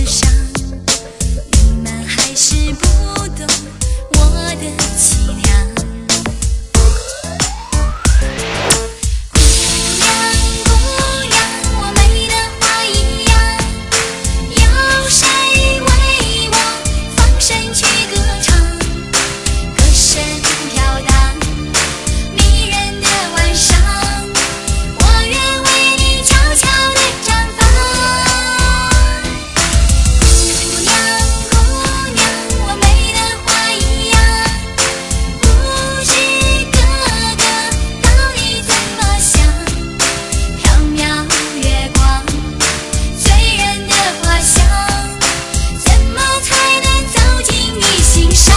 伤，你们还是不懂我的凄凉。姑娘，姑娘，我美得花一样，有谁为我放声去歌唱？歌声飘荡，迷人的晚上，我愿为你悄悄地绽放。姑娘，姑娘，我美得花一样，不知哥哥到底怎么想？缥缈月光，醉人的花香，怎么才能走进你心上？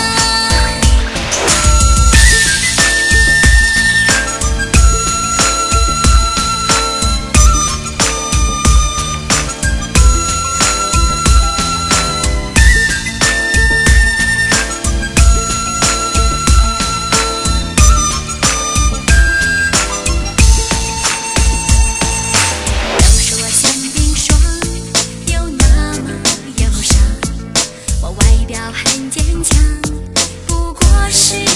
都说我像冰霜，又那么忧伤，我外表很坚强，不过是